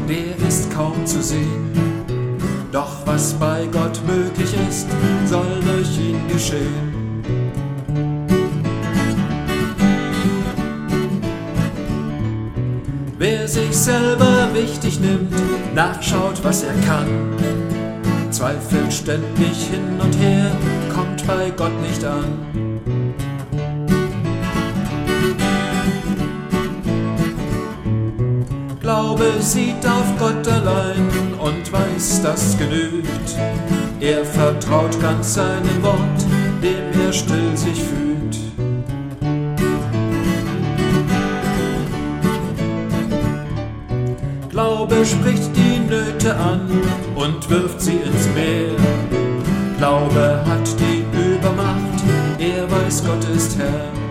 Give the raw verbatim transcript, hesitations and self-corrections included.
der ist kaum zu sehen. Doch was bei Gott möglich ist, soll durch ihn geschehen. Wer sich selber wichtig nimmt, nachschaut, was er kann, zweifelt ständig hin und her, kommt bei Gott nicht an. Glaube sieht auf Gott allein und weiß, das genügt. Er vertraut ganz seinem Wort, dem er still sich fühlt. Glaube spricht die Nöte an und wirft sie ins Meer. Glaube hat die Übermacht, er weiß, Gott ist Herr.